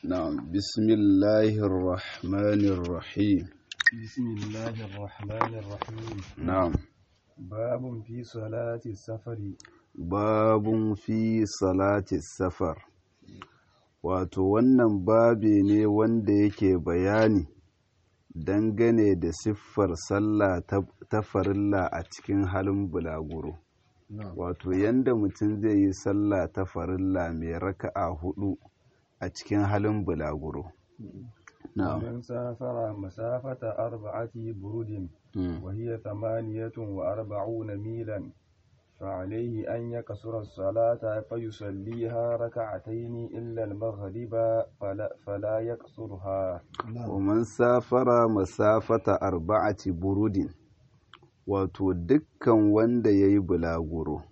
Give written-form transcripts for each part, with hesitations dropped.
نعم بسم الله الرحمن الرحيم. بسم الله الرحمن الرحيم. نعم. باب في صلاة السفر. باب في صلاة السفر. Wato wannan babi ne wanda yake bayani dangane da siffar sallah ta farilla a cikin halin bulaguro. Wato yanda mutum zai yi sallah ta farilla mai raka'a hudu a cikin halin bulaguro. ومن سافر مسافة 4 برود وهي 48 ميلا فعليه أن يقصر الصلاة فيصليها ركعتين إلا المغرب فلا يقصرها. ومن سافر مسافة 4 برود wato dukkan wanda ya yi bulaguro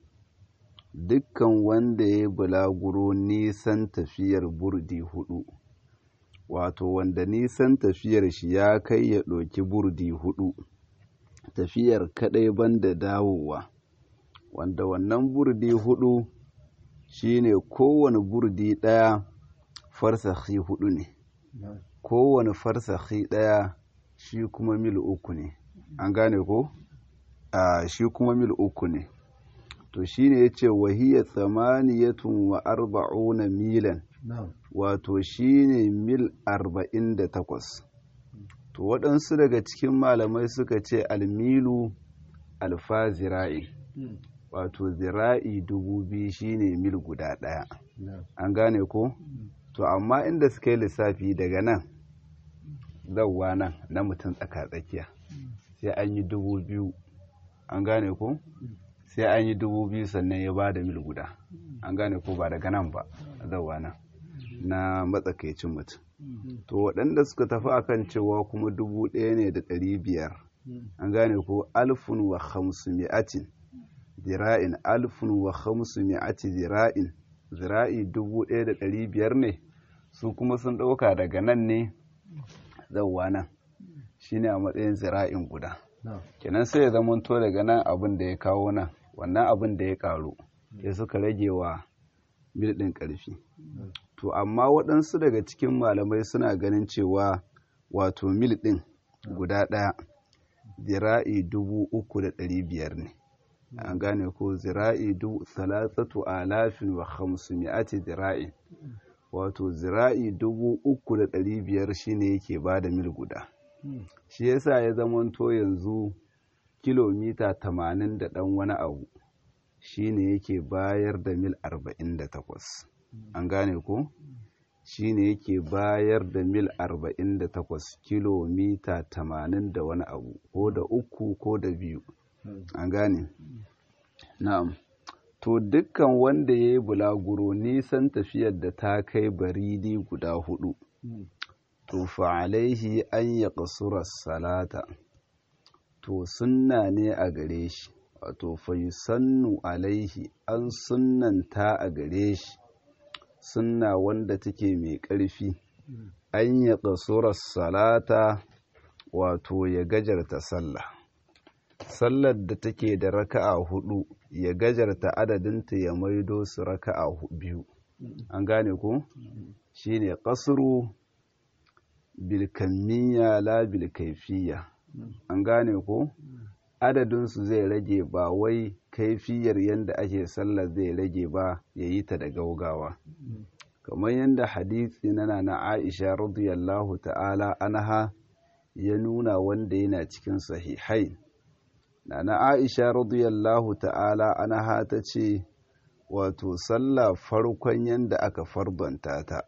nisan tafiyar burdi hudu, wato wanda nisan tafiyar shi ya kai ya ɗauki burdi hudu, tafiyar kaɗai banda dawowa, wanda wannan burdi hudu shine kowane burdi ɗaya farsakhi hudu ne, kowane farsakhi ɗaya shi kuma mil 3 ne, an gane ko? Shi kuma mil 3 ne. To shine yace wahiya 48 milan, wato shine mil 48. To waɗansu daga cikin malamai suka ce almilu alfa zira'i, wato zira'i 2000 shine mil guda ɗaya, an gane ko? To amma inda suka yi lissafi daga nan zawwa nan na mutum tsaka-tsakiya sai an yi 2000, an gane ko? Sai an yi 2000 sannan ya ba da mil guda, an gane ko? Ba daga nan ba zawwa nan na matsakaicin mutum. To waɗanda suka tafi akan cewa kuma 1500, an gane ko? 1500 zira'in, 1500 zira'in, zira'i 1500 ne, su kuma sun ɗauka daga nan ne zawwa nan shine a matsayin zira'in guda. Kenan sai ya zamanto daga nan abin da ya kawo nan, wannan abin da ya karu ya suka rage wa mil ɗin ƙarfi. To amma waɗansu daga cikin malamai suna ganin cewa wato mil ɗin guda ɗaya zira'i 3500 ne, an gane ko? Zira'i 3500 zira'i, wato zira'i 3500 shine yake ba da mil guda. Shi yasa ya zamanto yanzu kilomita 80 da ɗan wani abu shine yake bayar da mil 48, an gane ko? Shine yake bayar da mil 48, kilomita 80 da wani abu, ko da 3 ko da 2, an gane? Na'am. To dukkan wanda ya yi bulaguro nisan tafiyar da ta kai baridi guda 4, to fa'alaihi an ya ƙasurar salata, to sunna ne a gare shi, wato sannu alaihi an sunnanta a gare shi, sunna wanda take mai ƙarfi, an ya ƙasurar salata, wato ya gajarta sallar da take da raka'a 4 ya gajarta adadinta ya maido su raka'a 2, an gane ko? Shine ƙasru bilkamiyya la bilkaifiyya, an gane ko? Adadinsu zai rage, ba wai kaifiyar yadda ake sallar zai rage ba ya yi ta da gaugawa, kamar yadda hadisi na Aisha radiyallahu ta'ala anha ya nuna, wanda yana cikin sahihai. Na Aisha radiyallahu ta'ala anha ta ce, wato sallah farkon yadda aka fardanta ta,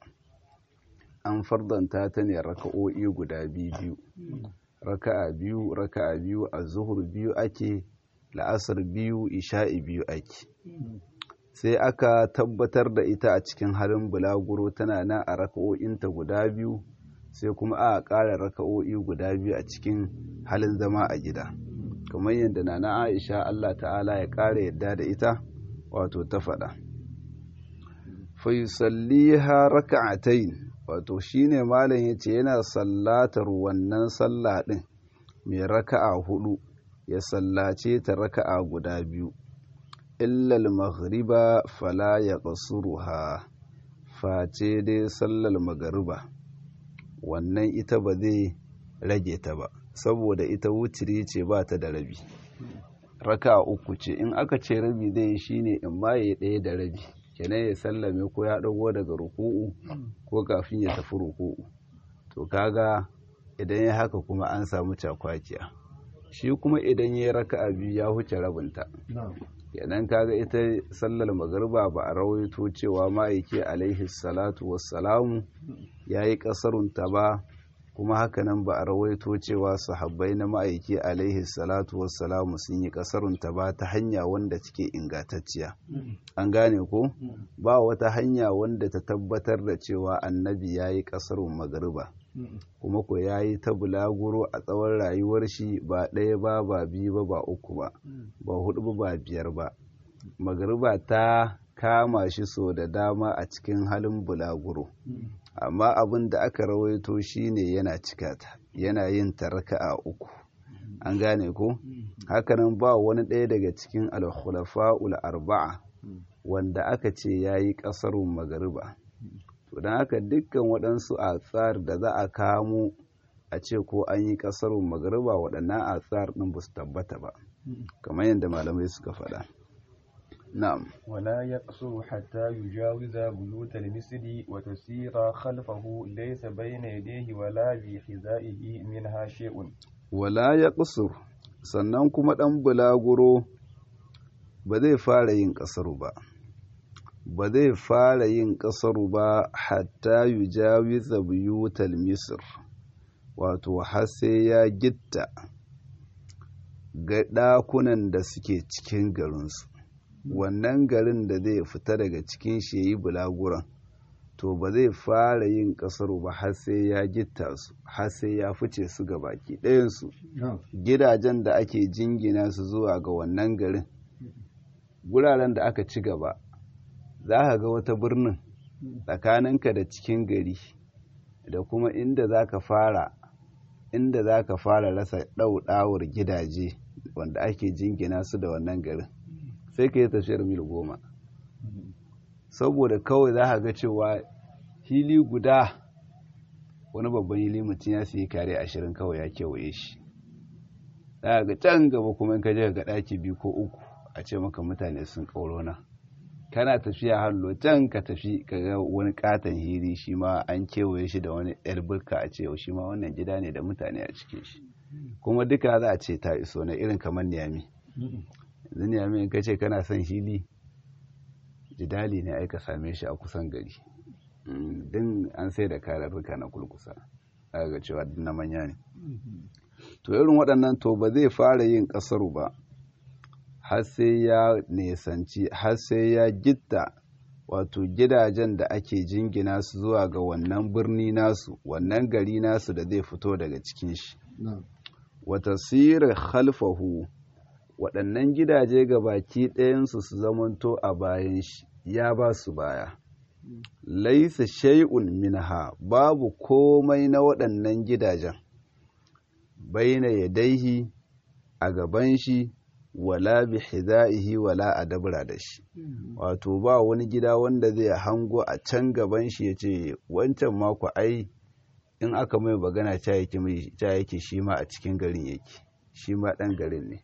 an fardanta ta ne raka'o'i guda biyu, raka'a biyu, a zuhur 2 ake, la'asar 2, isha'i 2 ake. Sai aka tabbatar da ita a cikin halin bulaguro tana nan a raka'o'inta guda 2, sai kuma aka ƙara raka'o'i guda 2 a cikin halin zama a gida, kamar yadda na Aisha Allah ta'ala ya ƙara yadda da ita wato ta faɗa. Fa yusalliha raka'atayn, wato shine malam yace yana sallatar wannan sallah din mai raka'a 4, ya sallace ta raka'a guda 2, illa al-maghriba fala yaqsuruha, face dai sallar magariba wannan ita ba zai rage ta ba, saboda ita wutiri ce ba ta da rabi, raka uku ce. In aka ce rabi zai yi shine in ma ya ɗaya da rabi, kenan ya sallame ko ya ɗago daga ruku'u ko kafin ya tafi ruku'u. To kaga idan ya haka kuma an samu cakwakiya. Shi kuma idan ya raka'a biyu ya huce rabinta, kenan kaga ita sallar magariba ba a rawaito cewa ma'aiki alaihi salatu wassalamu ya yi ƙasarunta ba, kuma hakanan ba a rawaito cewa sahabbai na ma'aiki alaihi salatu wassalamu sun yi ƙasarunta ba ta hanya wanda take ingantacciya. An gane ko? Ba wata hanya wanda ta tabbatar da cewa annabi ya yi ƙasarun magariba, kuma ko ya yi ta bulaguro a tsawon rayuwar shi ba ɗaya ba, ba biyu ba, ba uku ba, ba hudu ba, biyar ba. Magariba ta kama shi so da dama a cikin halin bulaguro, amma abin da aka rawaito shine yana cika ta, yana yin ta raka'a uku. An gane ko? Hakanan ba wani ɗaya daga cikin al-khulafa'ul arba'a wanda aka ce yayi ƙasarun magariba. To don haka dukkan waɗansu atsar da za a kamo a ce ko an yi ƙasarun magariba, waɗannan atsar ɗin ba su tabbata ba, kamar yadda malamai suka faɗa. نعم. ولا يقصر حتى يجاوز بيوت المسجد وتسير خلفه ليس بين يديه ولا بحذائه منها شيء. ولا يقصر sannan kuma ɗan bulaguro ba zai fara yin ƙasaru ba, ba zai fara yin ƙasaru ba hatta yujawiza buyutal misr, wato har sai ya gitta ga ɗakunan da suke cikin garinsu. Wannan garin da zai fita daga cikin shi yayi bulaguran, to ba zai fara yin ƙasaru ba har sai ya gitta su, har sai ya fice su ga baki ɗayansu. Gidajen da ake jingina su zuwa ga wannan garin, guraren da aka ci gaba, za ka ga wata birnin tsakaninka da cikin gari da kuma inda za ka fara rasa ɗauɗawar gidaje wanda ake jingina su da wannan garin, sai ka yi tafiyar mil 10, saboda kawai za ka ga cewa hili guda, wani babban hili mutum ya siya kare 20 kawai ya kewaye shi. Za ka ga can gaba kuma in ka je ga ɗaki 2 ko 3 a ce maka mutane sun ƙaurona. Kana tafiya hallo can ka tafi ka ga wani katon hili shi ma an kewaye shi da wani yar burka a ce shi ma wannan gida ne da mutane a cikin shi, kuma duka za a ce ta iso na irin kamar Niyami. Yanzu Niyami in ka ce kana son hili, jidali ne ai ka same shi a kusan gari, din an sai da kararruka na kulkusa, aka ga cewa din na manya ne. To irin waɗannan to ba zai fara yin ƙasaru ba har sai ya nesanci, har sai ya gitta wato gidajen da ake jingina su zuwa ga wannan birni nasu, wannan gari nasu da zai fito daga cikin shi. Wata sira khalfahu, waɗannan gidaje ga baki ɗayansu su zamanto a bayan shi, ya ba su baya. Laisa shay'un minha, babu komai na waɗannan gidajen baina yadaihi, a gaban shi, wala bi hidaihi, wala a dabra da shi. Wato ba wani gida wanda zai hango a can gaban shi ya ce wancan mako ai in aka mai magana ca yake shi ma a cikin garin yake, shi ma ɗan garin ne.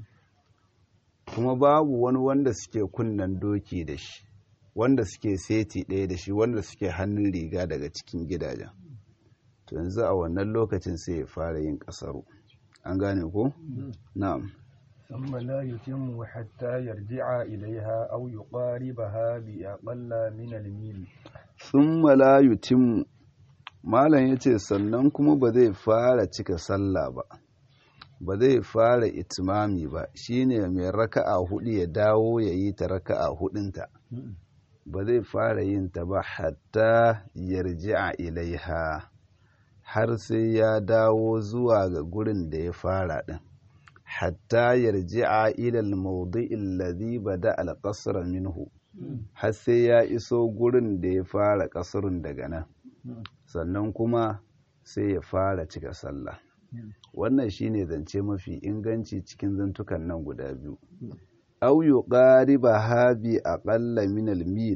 Kuma babu wani wanda suke kunnan doki da shi, wanda suke seti ɗaya da shi, wanda suke hannun riga daga cikin gidajen. To yanzu a wannan lokacin sai ya fara yin ƙasaru. An gane ko? Na'am. ثم لا يتم حتى يرجع إليها أو يقاربها بأقل من الميل. ثم لا يتم، malam yace sannan kuma ba zai fara cika sallah ba, ba zai fara itimami ba, shine mai raka'a hudu ya dawo ya yi ta raka'a hudunta, ba zai fara yin ta ba hatta yarji'a ilaiha, har sai ya dawo zuwa ga gurin da ya fara din. Hatta yarji'a ila al-mawdi'i alladhi bada al-qasr minhu, har sai ya iso gurin da ya fara kasrun daga nan, sannan kuma sai ya fara cika sallah. Wannan shine zance mafi inganci cikin zantukan nan guda biyu. Aw yuqaribaha bi aqalla min al-mil,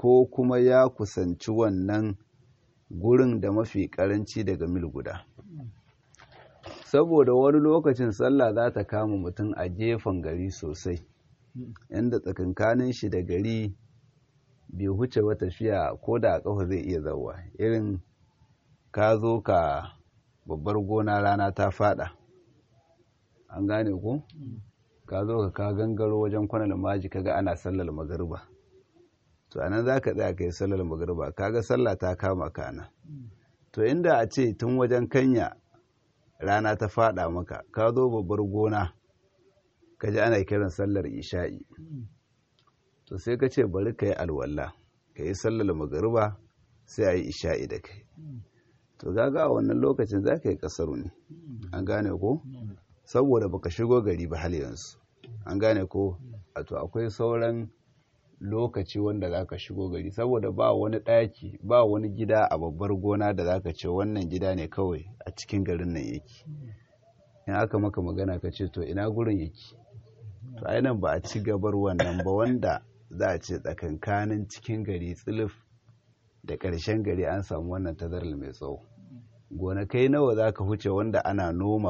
ko kuma ya kusanci wannan gurin da mafi karanci daga mil guda. Saboda wani lokacin sallah za ta kama mutum a gefen gari sosai, inda tsakankanin shi da gari bai huce ba tafiya ko da a ƙafa zai iya zauwa. Irin ka zo ka babbar gona rana ta fada, an gane ko? Ka zo ka gangaro wajen kwanan maji kaga ana sallar magariba, to anan za ka tsaya ka yi sallar magariba, kaga sallah ta kama kana. To inda a ce tun wajen kanya rana ta fada maka, ka zo babbar gona ka ji ana kiran sallar isha'i, to sai ka ce bari ka yi alwala ka yi sallar magariba sai a yi isha'i da kai, to gaga a wannan lokacin za ka yi kasaru ne, an gane ko? Saboda baka shigo gari ba hal yanzu, an gane ko? A to akwai sauran lokaci wanda za ka shigo gari, saboda ba wani ɗaki ba wani gida a babbar gona da za ka ce wannan gida ne kawai a cikin garin nan yake. In aka maka magana ka ce to ina gurin yake, to ainihin ba a ci gabar wannan ba, wanda za a ce tsakankanin cikin gari tsilif da ƙarshen gari an samu wannan tazarar mai tsawo. Gonakai nawa za ka huce wanda ana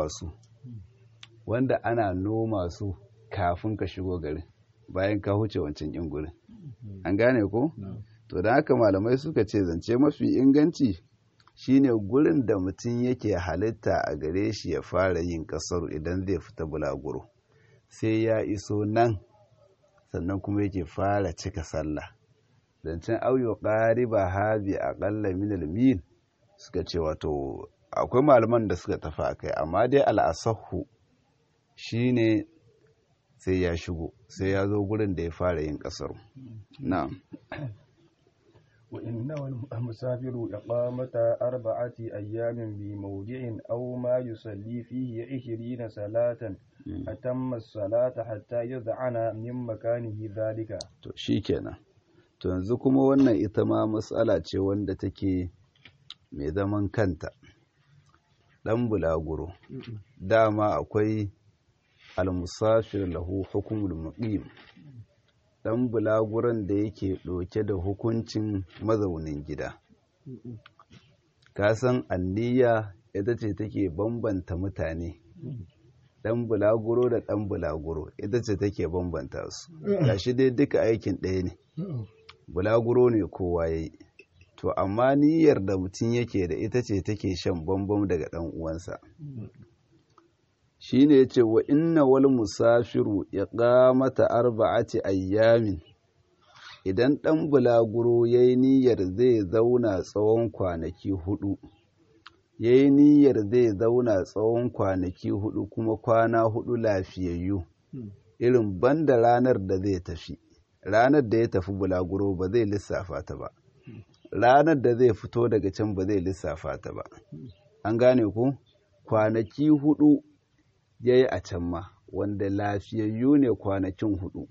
noma su kafin ka shigo garin, bayan ka huce wancan yin gurin, an gane ko? To da haka malamai suka ce zance mafi inganci shine gurin da mutum yake halitta a gare shi ya fara yin kasaru idan zai fita bulaguro, sai ya iso nan sannan kuma yake fara cika sallah. Zancen auyo ƙariba habi aƙalla min al-mil suka ce wato akwai malaman da suka tafi akai, amma dai al'asahu shine sai ya shigo, sai ya zo gurin da ya fara yin kasaru. Na'am. wa innahu al-musafiru iqamata 4 ayyamin bi mawdi'in aw ma yusalli fihi 20 salatan atamma as-salata hatta yad'ana min makanihi dhalika. To shikenan. To yanzu kuma wannan ita ma mas'ala ce wanda take mai zaman kanta. Dan bulaguro dama akwai al-musafir lahu hukmul muqim, dan bulaguran da yake ɗauke da hukuncin mazaunin gida. Ka san anniya ita ce take bambanta mutane, dan bulaguro da dan bulaguro ita ce take bambanta su. Gashi dai duka aikin ɗaya ne, bulaguro ne kowa yayi, to amma niyyar da mutum yake da ita ce take shan bambam daga ɗan uwansa. Shine yace wa inna wal musafiru iqamata 4 ayyamin, idan dan bulaguro yayi niyyar zai zauna tsawon kwanaki 4, yayi niyyar zai zauna tsawon kwanaki 4 kuma kwana 4 lafiyayyu, irin banda ranar da zai tafi, ranar da ya tafi bulaguro ba zai lissafa ta ba, ranar da zai fito daga can ba zai lissafa ta ba, an gane ku? Kwanaki 4 ya yi a can ma, wanda lafiyayyu ne kwanakin 4.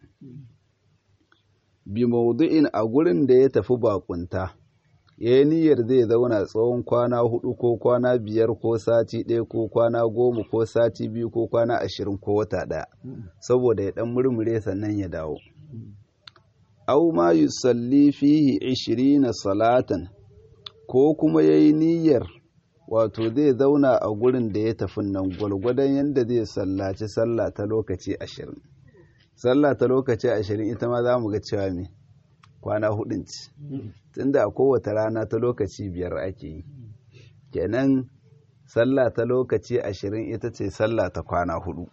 Bi maudu'in a gurin da ya tafi bakunta, ya yi niyyar zai zauna tsawon kwana 4 ko kwana 5 ko sati 1 ko kwana 10 ko sati 2 ko kwana 20 ko wata 1, saboda ya ɗan murmure sannan ya dawo. Au ma yusalli fihi 20 salatan, ko kuma ya yi niyyar wato zai zauna a gurin da ya tafi nan gwalgwadon yadda zai sallaci sallah ta lokaci 20. Sallah ta lokaci 20 ita ma za mu ga cewa me kwana 4 ce, tunda a kowace rana ta lokaci 5 ake yi, kenan sallah ta lokaci 20 ita ce sallah ta kwana 4.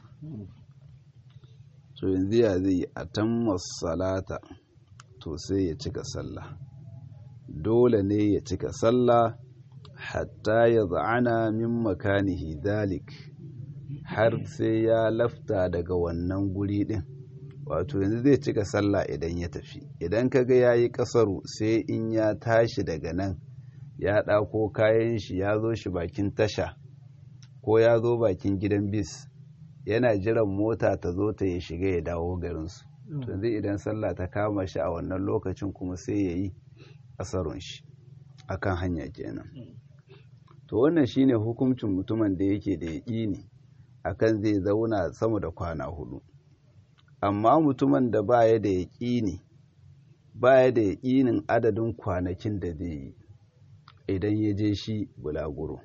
To yanzu ya zai atamma salata, to sai ya cika sallah, dole ne ya cika sallah hatta ya za'ana min makanihi dalik, har sai ya lafta daga wannan guri din. Wato yanzu zai cika sallah idan ya tafi, idan kaga yayi kasaru sai in ya tashi daga nan ya ɗako kayan shi ya zo shi bakin tasha ko ya zo bakin gidan bis yana jiran mota ta zo ta ya shiga ya dawo garinsu. To yanzu idan sallah ta kama shi a wannan lokacin kuma sai ya yi kasarun shi akan hanya kenan. To wannan shine hukuncin mutumin da yake da yaƙini akan zai zauna sama da kwana 4. Amma mutumin da baya da yaƙini baya da yaƙinin adadin kwanakin da zai yi idan ya je shi bulaguro,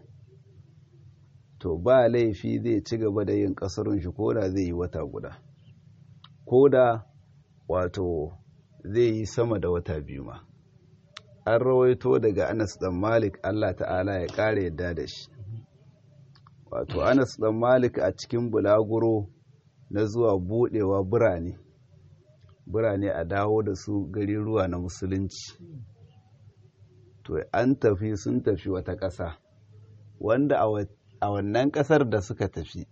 to ba laifi zai ci gaba da yin ƙasarun shi ko da zai yi wata guda, ko da wato zai yi sama da wata biyu ma. An rawaito daga Anas ɗan Malik, Allah ta'ala ya ƙara yadda da shi. Wato Anas ɗan Malik a cikin bulaguro na zuwa buɗewa birane a dawo da su gari ruwa na musulunci. To sun tafi wata ƙasa, wanda a wannan ƙasar da suka tafi,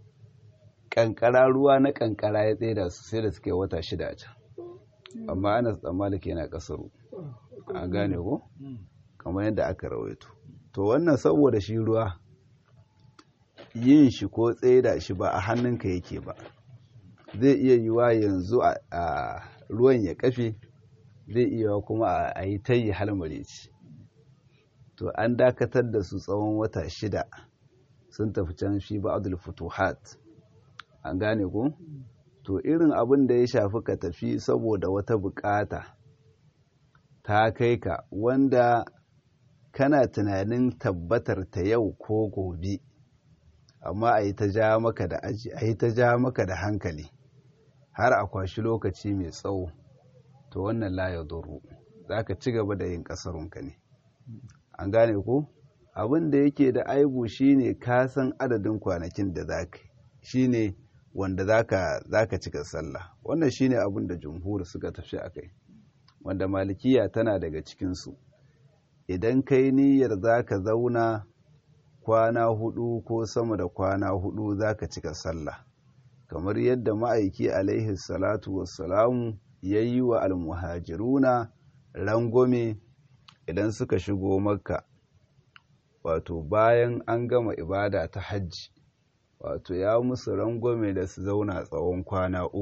ƙanƙara ruwa na ƙanƙara ya tsaye da su sai da suka yi wata 6 a can. Amma Anas ɗan Malik yana ƙasaru. A gane ko? Kamar yadda aka rawaito. To wannan saboda shi ruwa yin shi ko tsaida shi ba a hannunka yake ba. Zai iya yiwa yanzu a ruwan ya kafe, zai iya kuma a yi tayi halmare ci. To an dakatar da su tsawon wata 6 sun tafi can fi ba'dul futuhat. An gane ko? To irin abin da ya shafi ka tafi saboda wata bukata ta kai ka, wanda kana tunanin tabbatar ta yau ko gobe, amma a yi ta ja maka da aji, a yi ta ja maka da hankali har a kwashi lokaci mai tsawo, to wannan la ya duru, za ka ci gaba da yin ƙasarunka ne. An gane ko? Abin da yake da aibu shine ka san adadin kwanakin da za ka, shine wanda za ka cika sallah. Wannan shine abin da jumhur suka tafi a kai, wanda malikiya tana daga cikinsu. Idan kai niyyar za ka zauna kwana 4 ko sama da kwana 4 za ka cika sallah, kamar yadda ma'aiki alaihi salatu wassalamu ya yi wa almuhajiruna rangwame idan suka shigo Makka, wato bayan an gama ibada ta hajji, wato ya musu rangwame da su zauna tsawon kwana 3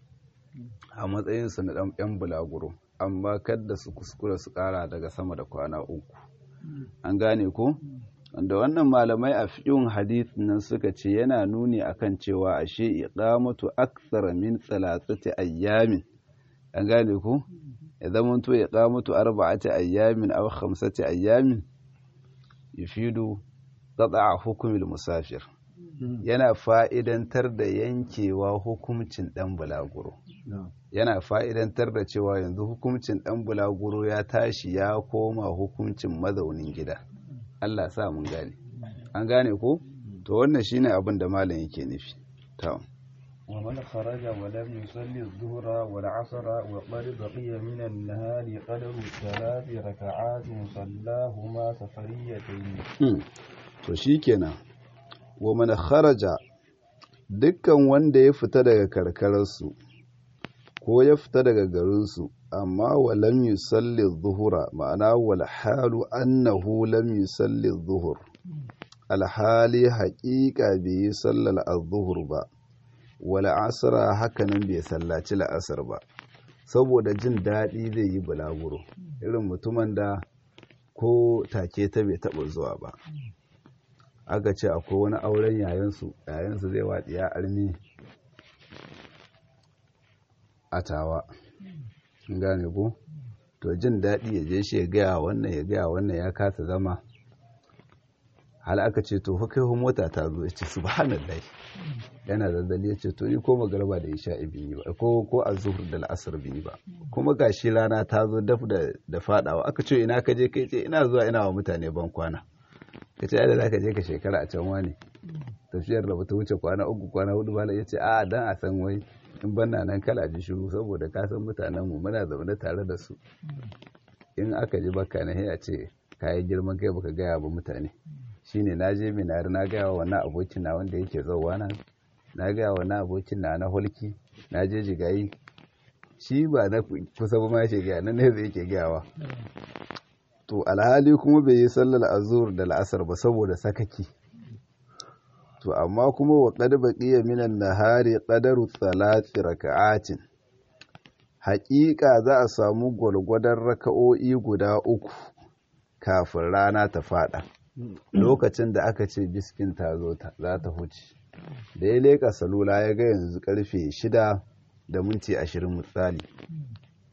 a matsayinsu na ɗan bulaguro, amma kada su kuskura su ƙara daga sama da kwana 3. An gane ko? Wanda wannan malamai a fiƙin hadith nan suka ce yana nuni akan cewa ashe iqamatu akthar min 3 ayyamin. An gane ko? Ya zamanto iqamatu 4 ayyamin aw 5 ayyamin yufidu qat'a hukmil musafir. Yana fa'idantar da yankewa hukuncin ɗan bulaguro. Yana fa'idantar da cewa yanzu hukuncin ɗan bulaguro ya tashi ya koma hukuncin mazaunin gida. Allah sa mun gane. An gane ko? To wannan shine abin da malam yake nufi. To. ومن خرج ولم يصلي الظهر والعصر وقد بقي من النهار قدر 3 ركعات صلاهما سفريتين. To shikenan. Wa man kharaja, dukkan wanda ya fita daga karkararsu ko ya fita daga garinsu, amma wa lam yusalli dhuhra, ma'ana wal halu annahu lam yusalli dhuhr, alhali haqiqa bai yi sallar az-zuhr ba, wal asra hakanan bai sallaci la'asar ba, saboda jin daɗi zai yi bulaguro, irin mutumin da ko take ta bai taɓa zuwa ba. Aka ce akwai wani auren yayansu zai waɗiya armi a Tawa. Gane ko? To jin daɗi ya je shi ya gaya wannan ya kasa zama. Hal aka ce to kai mota ta zo, ya ce subhanallahi, yana zazzali, ya ce to ni ko magarba da isha biyu ba, ko azhur da al'asr biyu ba, kuma gashi rana ta zo daf da fadawa. Aka ce ina ka je? Kai ce ina zuwa ina wa mutane ban kwana. Ka ce da za ka je ka shekara a can wani tafiyar da bata wuce kwana 3 kwana 4 ba. Ya ce a dan a san wai in banna nan kala ji shiru, saboda ka san mutanen mu muna zaune tare da su, in aka ji baka na a ce kayi girman kai baka gaya ba mutane. Shine na je minari na gaya wa wannan abokin na wanda yake zauwa nan, na gaya wa wannan abokin na holki, na je jigayi, shi ba na kusa ba ma shi gaya nan ne zai yake gayawa. To alhali kuma bai yi sallar azur da la'asar ba saboda sakaki. To amma kuma wa qad baqiya minan nahari qadaru 3 raka'atin, haƙiƙa za a samu gwalgwadon raka'o'i guda 3 kafin rana ta fada, lokacin da aka ce biskin ta zo za ta huce. Da ya leka salula ya ga yanzu karfe 6:20 misali,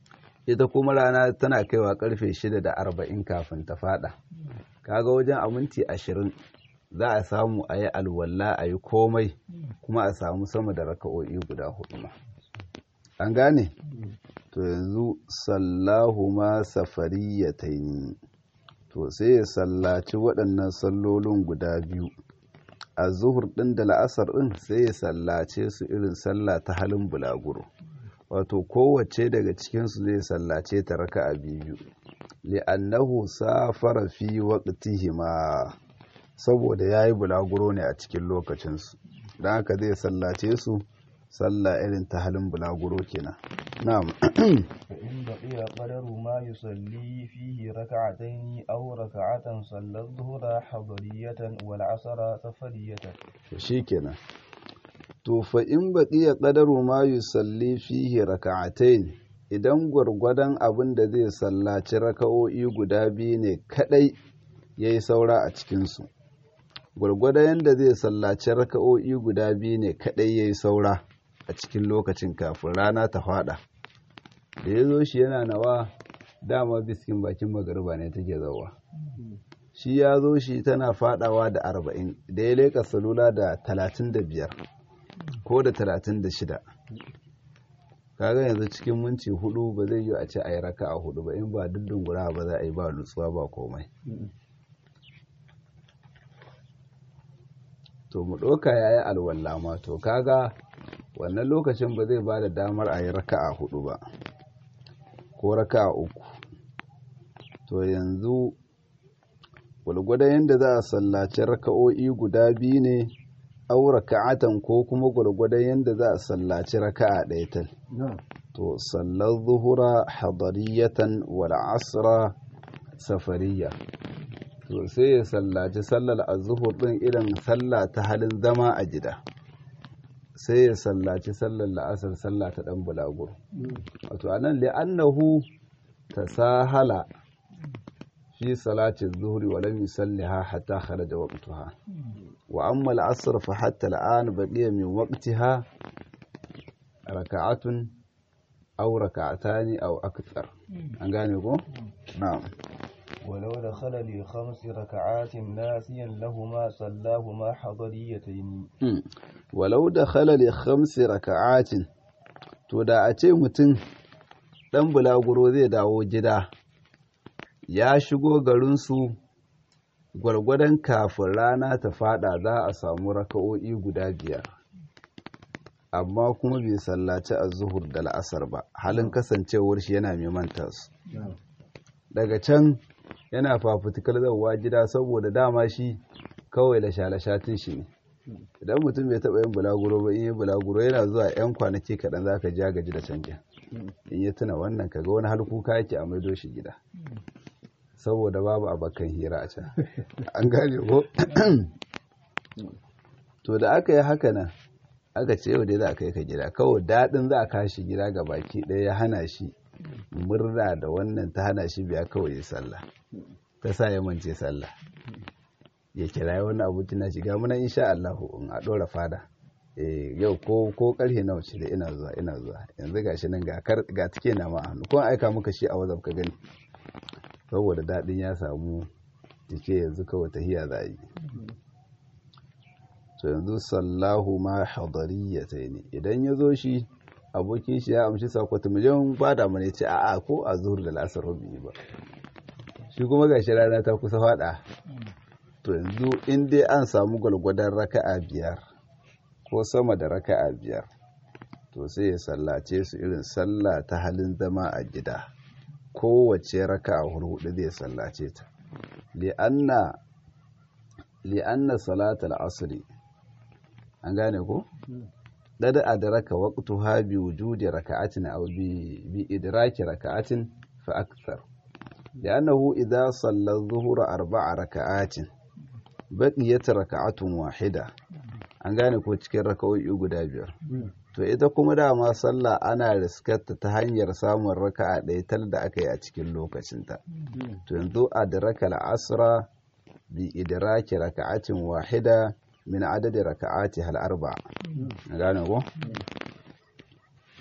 ita kuma rana tana kaiwa karfe 6:40 kafin ta fada, kaga wajen a minti 20 za a samu a yi alwala a yi komai kuma a samu sama da raka'o'i guda 4 ma. An gane? To yanzu sallahu ma safariyataini, to sai ya sallaci waɗannan sallolin guda biyu, a zuhur ɗin da la'asar ɗin sai ya sallace su irin sallah ta halin bulaguro, wato kowace daga cikinsu zai sallace ta raka'a biyu, li'annahu safara fi waqtihima, saboda yayi bulaguro ne a cikin lokacinsu, don haka zai sallace su sallah irin ta halin bulaguro kenan. Na'am. فإن بقي قدر ما يصلي فيه ركعتين أو ركعة صلى الظهر حضرية والعصر سفرية. shikenan. To fa in baqiya qadaru ma yusalli fihi raka'atayn, idan gwargwadon abin da zai sallaci raka'o'i guda biyu ne kadai yayi saura a cikin su, gwargwadon yanda zai sallaci raka'o'i guda biyu ne kadai yayi saura a cikin lokacin kafin rana ta fada, da ya zo shi yana nawa dama biskin bakin magariba ne take zauwa, shi ya zo shi tana fadawa da 40, da ya leka salula da 35 ko da 36, kaga yanzu cikin minti 4 ba zai yi a ce a yi raka'a 4 ba, in ba dundungura ba za a yi ba nutsuwa ba komai. To mu ɗauka ya yi alwala ma, to kaga wannan lokacin ba zai ba da damar a yi raka'a 4 ba ko raka'a 3. To yanzu gwalgwadon yadda za a sallaci raka'o'i guda biyu ne, au raka'atan ko kuma gwalgwadon yadda za a sallaci raka'a ɗaya tal. To sallar zuhura hadariyatan wal asra safariya, to sai ya sallaci sallar azzuhur ɗin irin sallah ta halin zama a gida, sai ya sallaci sallar la'asar sallah ta ɗan bulaguro. Wato anan li'annahu tasahala fi salati zuhri wa lam yusalliha hatta kharaja waqtaha, wa amma al-asr fa hatta al-an baqiya min waqtiha raka'atun aw raka'atani aw akthar. An gane ko? Na'am. ولو دخل ل5 ركعات ناسيا لهما صلاهما حضريتين. ولو دخل ل5 ركعات، to da a ce mutum ɗan bulaguro zai dawo gida, ya shigo garinsu gwargwadon kafin rana ta fada za a samu raka'o'i guda 5, amma kuma bai sallaci az-zuhur da la'asar ba, halin kasancewar shi yana mai manta su. Daga can yana fafutukar zauwa gida, saboda dama shi kawai da shalashatin shi ne. Idan mutum bai taɓa yin bulaguro ba, in yi bulaguro yana zuwa 'yan kwanaki kaɗan za ka ja gaji da canjin, in ya tuna wannan kaga wani har kuka yake a maido shi gida, saboda babu abakan hira a can. An gane ko? To da aka yi haka nan, aka ce yau dai za a kai ka gida, kawai daɗin za a kashi gida ga baki ɗaya ya hana shi murna da wannan, ta hana shi biya kawai ya sallah, ta sa ya mance sallah, ya kira wani abokin na shiga muna insha Allah in a ɗora fada, yau ko karfe nawa ce da ina zuwa yanzu gashi nan ga tike na ma hannu, ko aika muka shi a WhatsApp ka gani, saboda daɗin ya samu tike yanzu kawai tahiya za a yi. To yanzu sallahu ma hadariyataini, idan ya zo shi abokin shi ya amshi sakwata mu je mun bada mu ne, ce a'a ko a zuhur da lasar rubi ba, shi kuma gashi rana ta kusa fada. To yanzu in dai an samu gwalgwadon raka'a 5 ko sama da raka'a 5, to sai ya sallace su irin sallah ta halin zama a gida, kowace raka'a 4 zai sallace ta, li'anna salatul asri, an gane ko? Dada adraka waqtuha bi wujudi raka'atin aw bi idraki raka'atin fa akthar, li'annahu idha salla adh-dhuhra 4 raka'atin baqiyat raka'atun wahida. An gane ko? Cikin raka'o'i guda 5, to ita kuma dama sallah ana riskarta ta hanyar samun raka'a ɗaya tal da aka yi a cikin lokacinta. To yanzu adraka al-asra bi idraki raka'atin wahida min adadin raka'ati hal 4. Gane ko?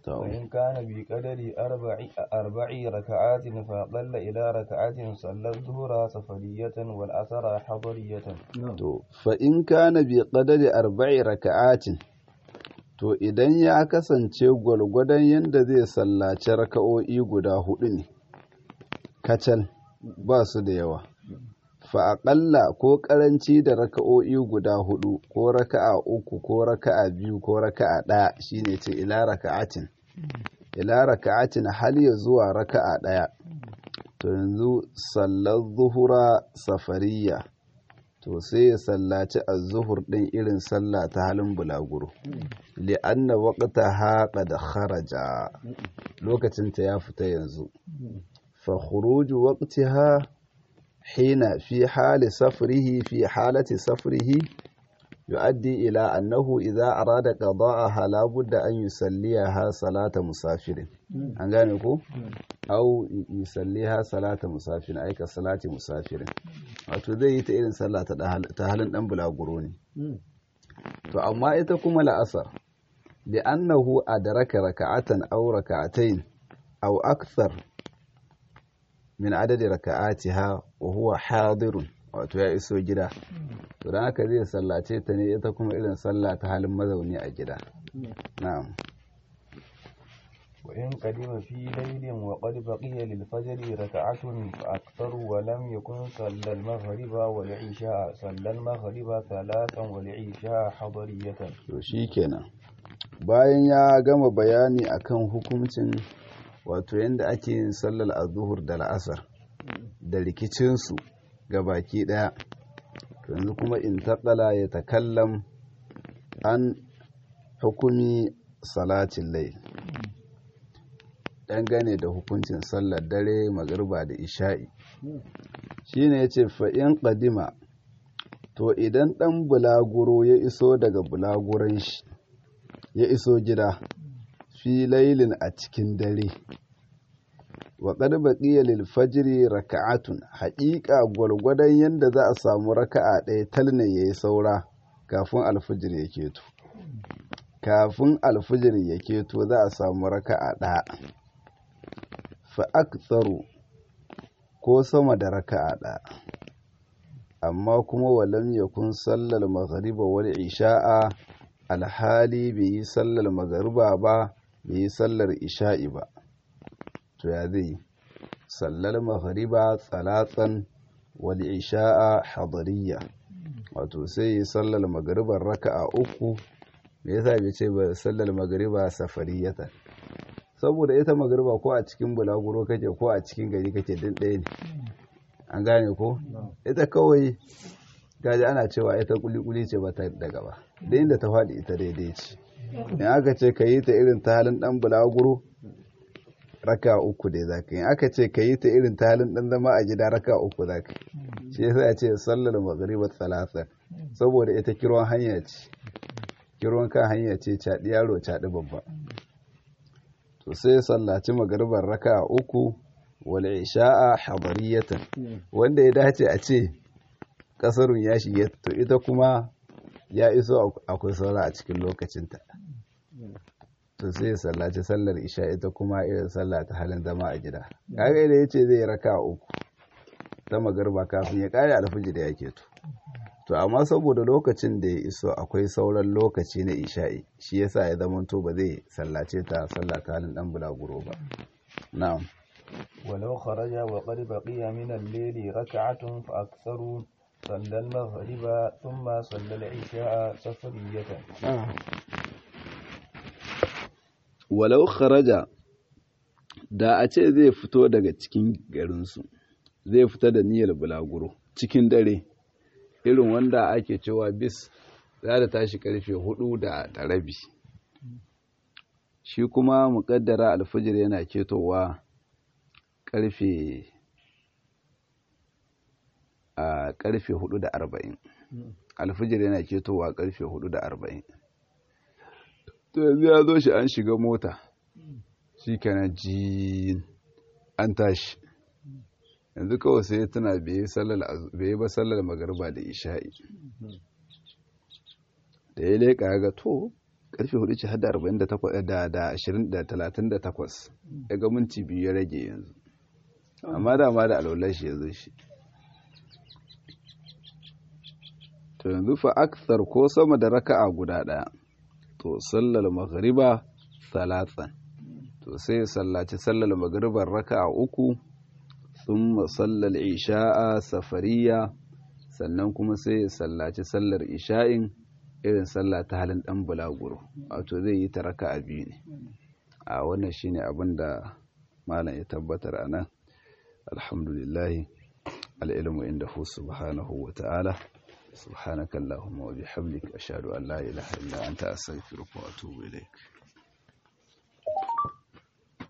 وإن كان بقدر أربع ركعات فأقل إلى ركعة صلى الظهر سفرية والعصر حضرية. فإن كان بقدر 4 raka'atin, to idan ya kasance gwargwadon yadda zai sallaci raka'o'i guda 4 ne kacal, ba su da yawa, fa'aƙalla ko ƙaranci da raka'o'i guda 4 ko raka'a 3 ko raka'a 2 ko raka'a 1 shine ce ila raka'atin hal ya zuwa raka'a 1, to yanzu sallar zuhura safariya, to sai ya sallaci az-zuhur din irin sallah ta halin bulaguro, li'anna waqtaha qad kharaja, lokacin ta ya fita yanzu, fa khuruju waqtiha hina fi halati safrihi yu'addi ila annahu idza arada qada'aha la budda an yusalliha salata musafirin, an gane ko au yusalliha salata musafirin, aika salati musafirin, wato zai yi ta irin sallah ta halin dan bulaguro ne. To amma ita kuma la'asar li annahu adraka raka'atan aw raka'atayn aw akthar min adadi raka'atiha wa huwa hadirun, wato ya iso gida, to dan haka zai sallace ta ne ita kuma irin sallah ta halin mazauni a gida. Na'am. وإن قدم في ليل وقد بقي للفجر ركعة فأكثر ولم يكن صلى المغرب والعشاء صلى المغرب 3 والعشاء حضرية. to shikenan, bayan ya gama bayani akan hukuncin wato yanda ake yin sallar az-zuhur da la'asar da rikicinsu ga baki daya, to yanzu kuma intaqala ya takallam an hukumi salatin layl, dangane da hukuncin sallar dare magriba da isha'i. Shine yace fa in qadima, to idan dan bulaguro ya iso daga bulaguran shi ya iso gida fi lailin a cikin dare, wa qad baqiya lil fajri raka'atun, haqiqa gwargwadon yanda za a samu raka'a ɗaya talne yayi saura kafin alfijir ya keto, kafin alfijir ya keto za a samu raka'a ɗaya, fa aktharu ko sama da raka'a ɗaya, amma kuma walam yakun sallal maghriba wal isha'a, alhali bai yi sallar magariba ba bai yi sallar isha'i ba, to ya zai sallar maghriba tsalatsan wal isha'a hadariya, wato sai yi sallar magaribar raka'a 3. me yasa bai ce ba sallar magariba safariyatan? saboda ita magariba ko a cikin bulaguro kake ko a cikin gari kake din ɗaya ne, an gane ko? ita kawai gaji ana cewa ita kuli-kuli ce ba ta daga ba, da inda ta faɗi ita daidai ce. in aka ce ka yi ta irin ta halin ɗan bulaguro raka 3 dai za ka yi, aka ce ka yi ta irin ta halin ɗan zama a gida raka 3 za ka yi. shi yasa ya ce sallar magariba talata, saboda ita kirwan hanya ce, kirwan kan hanya ce, caɗi yaro caɗi babba. to sai sallaci magaribar raka 3 wal isha'a hadariyatan, wanda ya dace a ce kasarun ya shige, to ita kuma ya iso akwai saura a cikin lokacinta, to sai sallaci sallar isha ita kuma irin sallah ta halin zama a gida. kaga idan yace zai raka 3 ta magariba kafin ya kare alfijir da yake to amma saboda lokacin da ya iso akwai sauran lokaci na isha'i, shi yasa ya zama to ba zai sallace ta sallah ta halin dan bulaguro ba. na'am. ولو خرج وقد بقي من الليل ركعة فأكثر صلى المغرب ثم صلى العشاء سفرية. walau kharaja, da a ce zai fito daga cikin garinsu, zai fita da niyyar bulaguro cikin dare, irin wanda ake cewa bis za ta tashi karfe 4:30, shi kuma muƙaddara alfajir yana ketowa karfe 4:40, alfajir yana ketowa karfe 4:40, to yanzu ya zo shi an shiga mota, shi kenan ji an tashi, yanzu kawai sai tana bai ba sallar magariba da isha'i, da ya leƙa ga to karfe 4 ce har da 48 da 20 da 38 daga minti 2 ya rage yanzu amma dama da alwalar shi ya zo shi to yanzu fa akthar ko sama da raka'a guda daya to sallal maghriba salatan to sai sallaci sallal maghribar raka'a 3 thumma sallal isha'a safariya sannan kuma sai sallaci sallar isha'in irin sallah ta halin dan bulaguro wato zai yi ta raka'a 2 ne a wannan shine abin da malam ya tabbatar anan alhamdulillah al-ilmu indahu subhanahu wa ta'ala subhanakallahumma wa bihamdika ashhadu an la ilaha illa anta astaghfiruka wa atubu ilaik